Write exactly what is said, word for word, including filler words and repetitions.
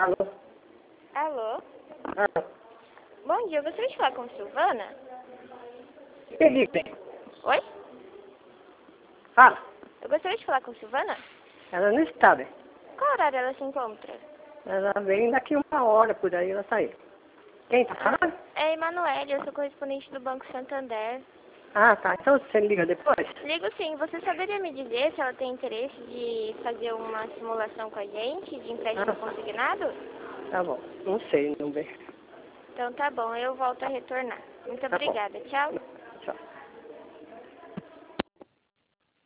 Alô? Alô? Ah, Bom dia, eu gostaria de falar com a Silvana? Felipe, Oi? fala. Eu gostaria de falar com a Silvana? Ela não está, bem. Qual horário ela se encontra? Ela vem daqui uma hora, por aí ela sair. Quem tá Ah, falando? é Emanuele, eu sou correspondente do Banco Santander. Ah, tá. Então você liga depois? Ligo sim, você saberia me dizer se ela tem interesse de fazer uma simulação com a gente, de empréstimo Ah, consignado? tá bom. Não sei, não bem. Então tá bom, eu volto a retornar. Muito Tá bom. obrigada, tchau.